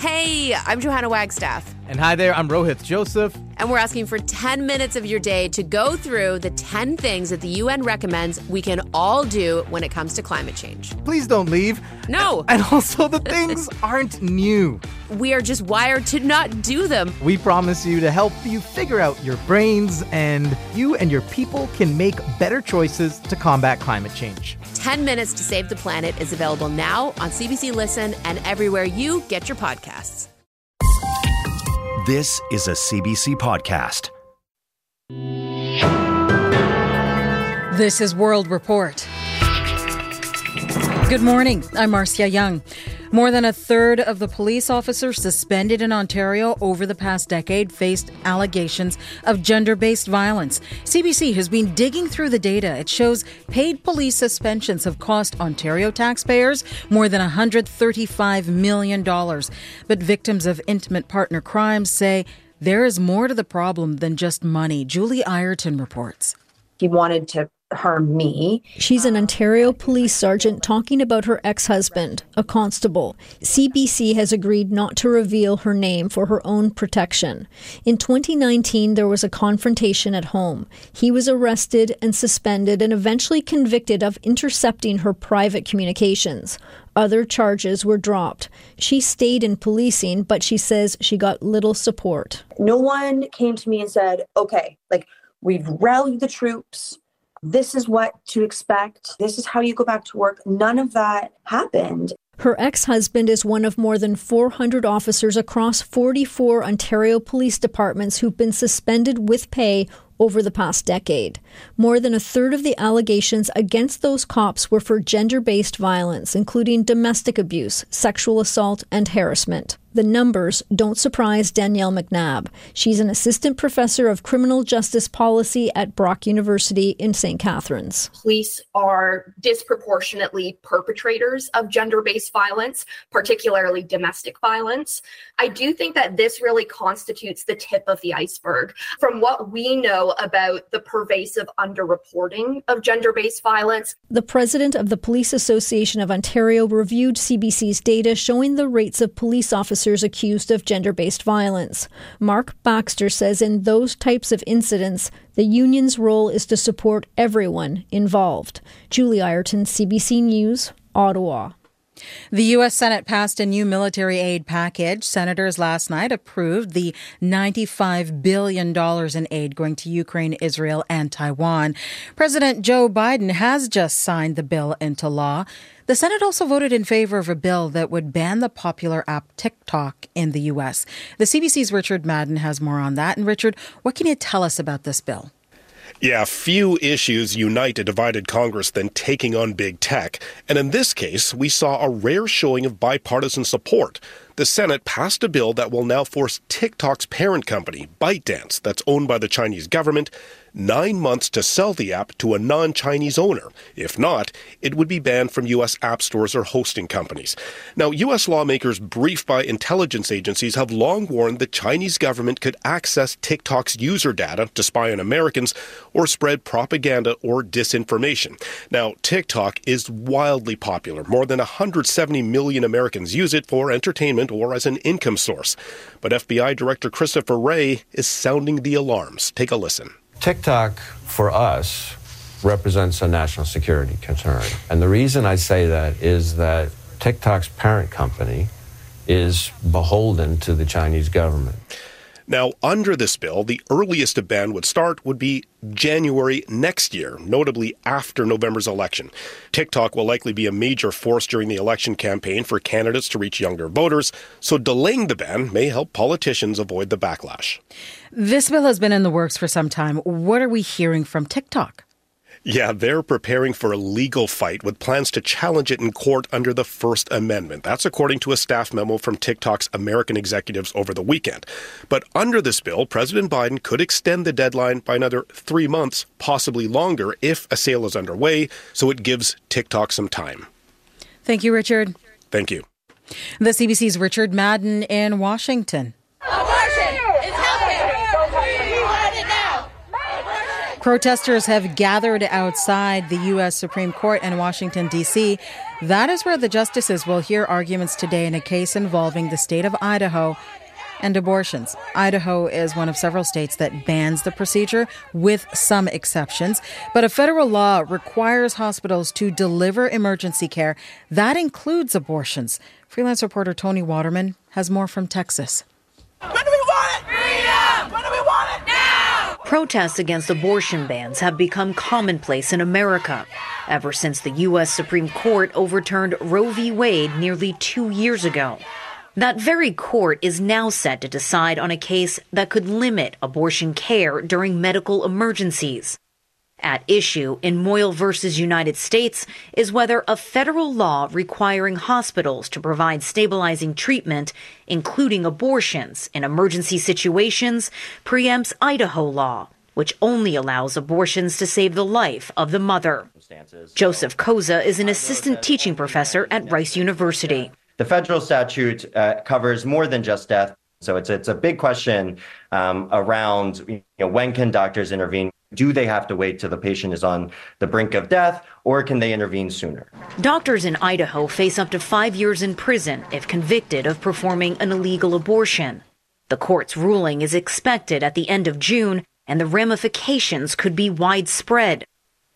Hey, I'm Johanna Wagstaff. And hi there, I'm Rohith Joseph. And we're asking for 10 minutes of your day to go through the 10 things that the UN recommends we can all do when it comes to climate change. Please don't leave. No. And also, the things aren't new. We are just wired to not do them. We promise you to help you figure out your brains, and you and your people can make better choices to combat climate change. 10 Minutes to Save the Planet is available now on CBC Listen and everywhere you get your podcasts. This is a CBC podcast. This is World Report. Good morning. I'm Marcia Young. More than a third of the police officers suspended in Ontario over the past decade faced allegations of gender-based violence. CBC has been digging through the data. It shows paid police suspensions have cost Ontario taxpayers more than $135 million. But victims of intimate partner crimes say there is more to the problem than just money. Julie Ireton reports. He wanted to harm me. She's an Ontario police sergeant talking about her ex-husband, a constable. CBC has agreed not to reveal her name for her own protection. In 2019, there was a confrontation at home. He was arrested and suspended and eventually convicted of intercepting her private communications. Other charges were dropped. She stayed in policing, but she says she got little support. No one came to me and said, okay, we've rallied the troops. This is what to expect. This is how you go back to work. None of that happened. Her ex-husband is one of more than 400 officers across 44 Ontario police departments who've been suspended with pay over the past decade. More than a third of the allegations against those cops were for gender-based violence, including domestic abuse, sexual assault, and harassment. The numbers don't surprise Danielle McNabb. She's an assistant professor of criminal justice policy at Brock University in St. Catharines. Police are disproportionately perpetrators of gender-based violence, particularly domestic violence. I do think that this really constitutes the tip of the iceberg. From what we know about the pervasive underreporting of gender-based violence. The president of the Police Association of Ontario reviewed CBC's data showing the rates of police officers accused of gender-based violence. Mark Baxter says in those types of incidents, the union's role is to support everyone involved. Julie Ireton, CBC News, Ottawa. The U.S. Senate passed a new military aid package. Senators last night approved the $95 billion in aid going to Ukraine, Israel, and Taiwan. President Joe Biden has just signed the bill into law. The Senate also voted in favor of a bill that would ban the popular app TikTok in the U.S. The CBC's Richard Madden has more on that. And Richard, what can you tell us about this bill? Yeah, few issues unite a divided Congress than taking on big tech. And in this case, we saw a rare showing of bipartisan support. The Senate passed a bill that will now force TikTok's parent company, ByteDance, that's owned by the Chinese government, 9 months to sell the app to a non-Chinese owner. If not, it would be banned from U.S. app stores or hosting companies. Now, U.S. lawmakers briefed by intelligence agencies have long warned the Chinese government could access TikTok's user data to spy on Americans or spread propaganda or disinformation. Now, TikTok is wildly popular. More than 170 million Americans use it for entertainment or as an income source. But FBI Director Christopher Wray is sounding the alarms. Take a listen. TikTok, for us, represents a national security concern. And the reason I say that is that TikTok's parent company is beholden to the Chinese government. Now, under this bill, the earliest a ban would start would be January next year, notably after November's election. TikTok will likely be a major force during the election campaign for candidates to reach younger voters, so delaying the ban may help politicians avoid the backlash. This bill has been in the works for some time. What are we hearing from TikTok? Yeah, they're preparing for a legal fight with plans to challenge it in court under the First Amendment. That's according to a staff memo from TikTok's American executives over the weekend. But under this bill, President Biden could extend the deadline by another 3 months, possibly longer, if a sale is underway, so it gives TikTok some time. Thank you, Richard. Thank you. The CBC's Richard Madden in Washington. Protesters have gathered outside the U.S. Supreme Court in Washington, D.C. That is where the justices will hear arguments today in a case involving the state of Idaho and abortions. Idaho is one of several states that bans the procedure, with some exceptions. But a federal law requires hospitals to deliver emergency care. That includes abortions. Freelance reporter Tony Waterman has more from Texas. When do we want it? Freedom! When do we want it? Now! Protests against abortion bans have become commonplace in America ever since the U.S. Supreme Court overturned Roe v. Wade nearly 2 years ago. That very court is now set to decide on a case that could limit abortion care during medical emergencies. At issue in Moyle versus United States is whether a federal law requiring hospitals to provide stabilizing treatment, including abortions in emergency situations, preempts Idaho law, which only allows abortions to save the life of the mother. Joseph Koza is an assistant teaching professor at Rice University. The federal statute covers more than just death. So it's a big question around when can doctors intervene? Do they have to wait till the patient is on the brink of death, or can they intervene sooner? Doctors in Idaho face up to 5 years in prison if convicted of performing an illegal abortion. The court's ruling is expected at the end of June, and the ramifications could be widespread.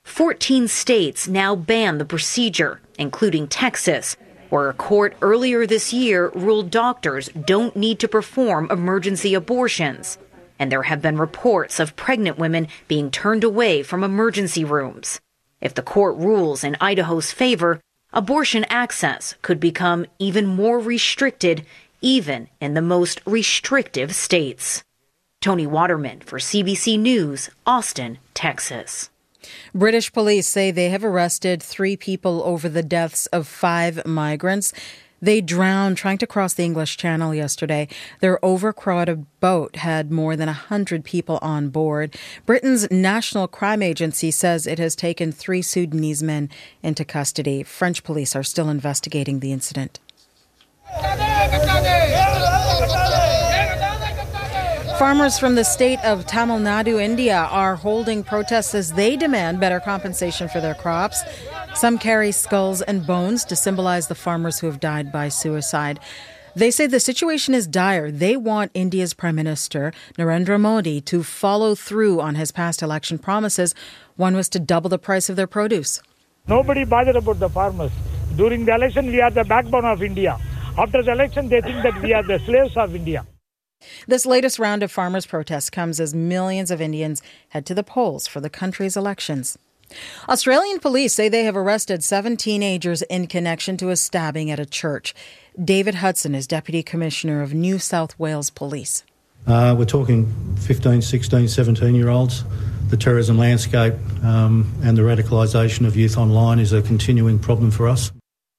14 states now ban the procedure, including Texas, where a court earlier this year ruled doctors don't need to perform emergency abortions. And there have been reports of pregnant women being turned away from emergency rooms. If the court rules in Idaho's favor, abortion access could become even more restricted, even in the most restrictive states. Tony Waterman for CBC News, Austin, Texas. British police say they have arrested 3 people over the deaths of 5 migrants. They drowned trying to cross the English Channel yesterday. Their overcrowded boat had more than 100 people on board. Britain's National Crime Agency says it has taken 3 Sudanese men into custody. French police are still investigating the incident. Farmers from the state of Tamil Nadu, India, are holding protests as they demand better compensation for their crops. Some carry skulls and bones to symbolize the farmers who have died by suicide. They say the situation is dire. They want India's Prime Minister, Narendra Modi, to follow through on his past election promises. One was to double the price of their produce. Nobody bothered about the farmers. During the election, we are the backbone of India. After the election, they think that we are the slaves of India. This latest round of farmers' protests comes as millions of Indians head to the polls for the country's elections. Australian police say they have arrested 7 teenagers in connection to a stabbing at a church. David Hudson is Deputy Commissioner of New South Wales Police. We're talking 15, 16, 17-year-olds. The terrorism landscape and the radicalisation of youth online is a continuing problem for us.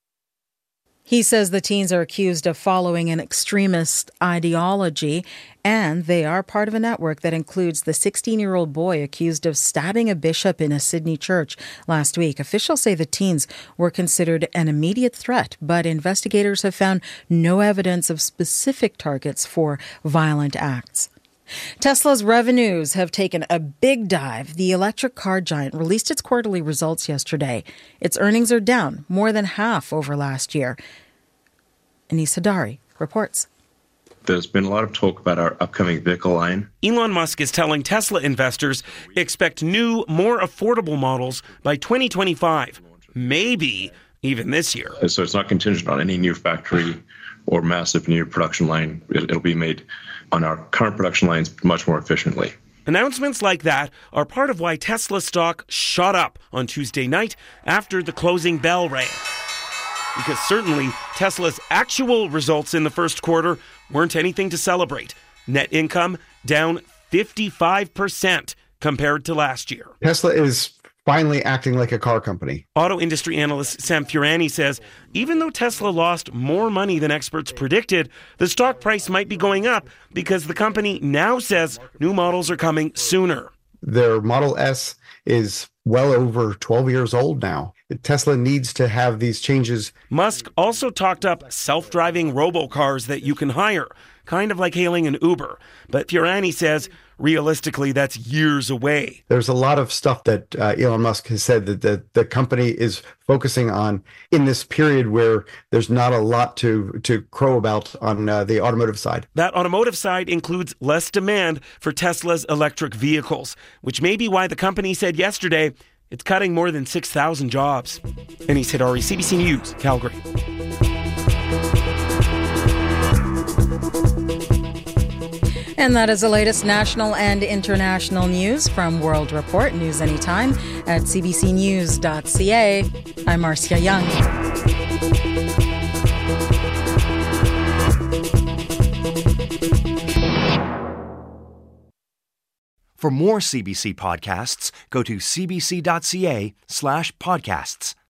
He says the teens are accused of following an extremist ideology, and they are part of a network that includes the 16-year-old boy accused of stabbing a bishop in a Sydney church last week. Officials say the teens were considered an immediate threat, but investigators have found no evidence of specific targets for violent acts. Tesla's revenues have taken a big dive. The electric car giant released its quarterly results yesterday. Its earnings are down more than half over last year. Anis Hadari reports. There's been a lot of talk about our upcoming vehicle line. Elon Musk is telling Tesla investors expect new, more affordable models by 2025, maybe even this year. So it's not contingent on any new factory or massive new production line. It'll be made on our current production lines much more efficiently. Announcements like that are part of why Tesla stock shot up on Tuesday night after the closing bell rang. Because certainly Tesla's actual results in the first quarter weren't anything to celebrate. Net income down 55% compared to last year. Tesla is finally acting like a car company. Auto industry analyst Sam Furani says even though Tesla lost more money than experts predicted, the stock price might be going up because the company now says new models are coming sooner. Their Model S is well over 12 years old now. Tesla needs to have these changes. Musk also talked up self-driving robocars that you can hire, kind of like hailing an Uber. But Fiorani says, realistically, that's years away. There's a lot of stuff that Elon Musk has said that the company is focusing on in this period where there's not a lot to crow about on the automotive side. That automotive side includes less demand for Tesla's electric vehicles, which may be why the company said yesterday it's cutting more than 6,000 jobs. Anis Hidari, CBC News, Calgary. And that is the latest national and international news from World Report. News anytime at cbcnews.ca. I'm Marcia Young. For more CBC podcasts, go to cbc.ca/podcasts.